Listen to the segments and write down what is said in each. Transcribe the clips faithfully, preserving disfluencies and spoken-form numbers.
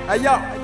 Aïe,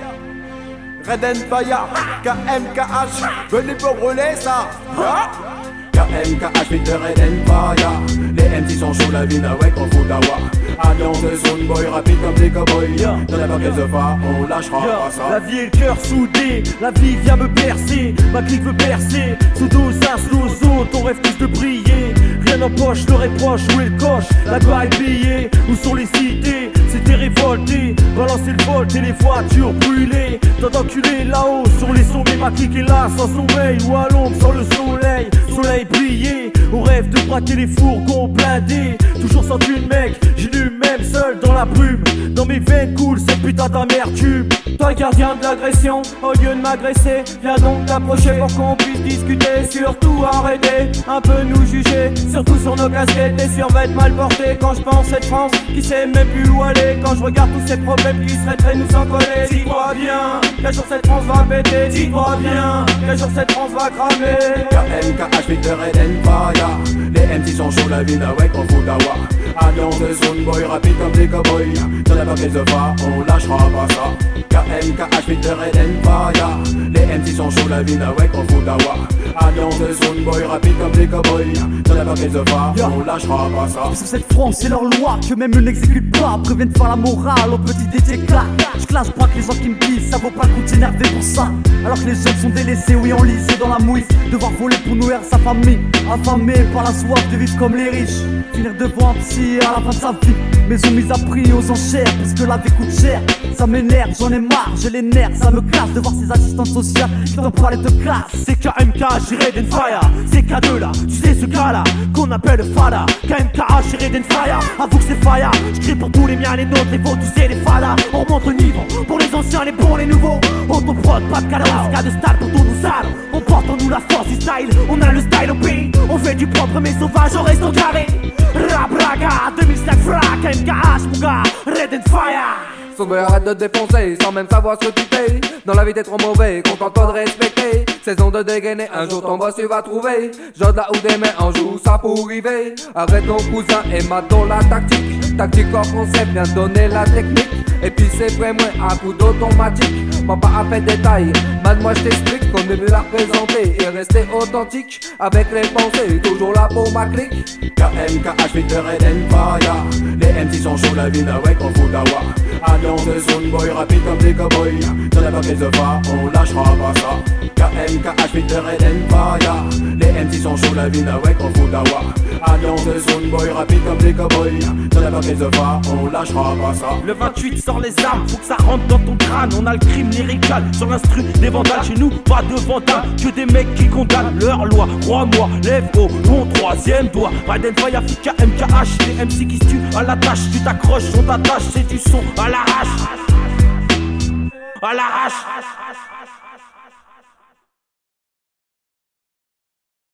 Red and Fire, K M K H, venez pour brûler ça. Ah. K M K H, vite de Red and Fire. Les M C sont chauds, la vie n'a ouais qu'on fout d'avoir. Alliance de Soundboy, rapide comme des cowboys. Dans la barquette de phare, on lâchera Yo, pas ça. La vie et le cœur soudés, la vie vient me percer. Ma clique veut percer, sous dos, ça, sous autres, on rêve tous de briller. Rien n'empoche, le reproche, où est le coche? La gloire est payée, où sont les cités? C'était révolté, balancer le vol et les voitures brûlées. Tant d'enculés là-haut, sur les sommets, ma clique est là, sans sommeil. Ou à l'ombre, sans le soleil, soleil brillé. On rêve de braquer les fourgons blindés. Toujours sans une mec, j'ai lu même seul dans la brume. Dans mes veines coule cette putain d'amertume. Toi gardien de l'agression, au lieu de m'agresser, viens donc t'approcher pour qu'on puisse discuter. Surtout arrêter, un peu nous juger, surtout sur nos casquettes et survêtements mal portés. Quand je pense cette France qui sait même plus où aller, quand je regarde tous ces problèmes qui seraient très nous sans coller. Dis-toi bien, qu'un jour cette France va péter. Dis-toi bien, qu'un jour cette France va cramer. K M K H, vite de Red and Fire. Les M C sont chauds, la vie n'a ouais qu'on fout d'avoir. Alliance de Soundboy, rapide comme des cowboys. Dans la barquette de phare, on lâchera pas ça. K M K H, vite de Red and Fire. Les M C sont chauds, la vie n'a ouais qu'on fout d'avoir. Alliance de Soundboy, rapide comme des cowboys. Dans la barquette de phare, on lâchera pas ça. Parce que cette France, c'est leur loi que même eux n'exécutent pas. Préviennent de faire la morale aux petits déclats. Je classe pas que les gens qui me disent ça vaut pas le coup de s'énerver pour ça. Alors que les jeunes sont délaissés, oui enlisés dans la mouise. Devoir voler pour nourrir sa famille, affamés par la soif de vivre comme les riches. Finir devant un psy à la fin de sa vie. Maison mise à prix aux enchères, parce que la vie coûte cher. Ça m'énerve, j'en ai marre, j'ai les nerfs. Ça me classe de voir ces assistantes sociales qui t'en parlent de classe. C'est K M K H, Red and Fire. C'est K deux là, tu sais ce gars là qu'on appelle Fada. K M K H, Red and Fire. Avoue que c'est Fire, j'crie pour tous les miens, les nôtres, les vôtres, tu sais les Fada. On remonte le niveau, pour les anciens, les bons, les nouveaux. Autoprod, pas de cadence, cas de stade pour tous nous salles. On porte en nous la force du style, on a le style au pays. On fait du propre mais sauvage, on reste au carré. Rap Raga, deux mille cinq frac, K M K H mon gars, Red and Fire. Soundboy arrête de te défoncer sans même savoir ce que tu fais. Dans la vie t'es trop mauvais, contente-toi de respecter. Saison de dégainer, un jour ton boss tu vas trouver. Genre là où des mains en joue, ça pour arriver. Arrête ton cousin et mate dans la tactique. Tactique hors concept, bien donner la technique. Et puis c'est vraiment un coup d'automatique. Moi pas à fait détail, man moi je t'explique qu'on est venu la représenter et rester authentique. Avec les pensées, toujours là pour ma clique. K M K H, vite de Red and Fire. Les M C sont chauds, la vie n'a ouais qu'on fout d'avoir. Alliance de Soundboy, rapide comme des cowboys. Dans la barquette de phare, on lâchera pas ça. K M K H, vite de Red and Fire. Les M C sont chauds, la vie n'a ouais qu'on fout d'avoir. Alliance de Soundboy, rapide comme des cowboys. Dans la barquette de phare, on lâchera pas ça. Le vingt-huit sort les armes, faut que ça rentre dans ton crâne. On a le crime lyrical sur l'instru des vandales. Chez nous, pas de vandales, que des mecs qui condamnent leur loi. Crois-moi, lève au bon troisième doigt. Red and Fire, K M K H, les M C qui se tuent à la tâche. Tu t'accroches, on t'attache, c'est du son à l'arrache. À l'arrache.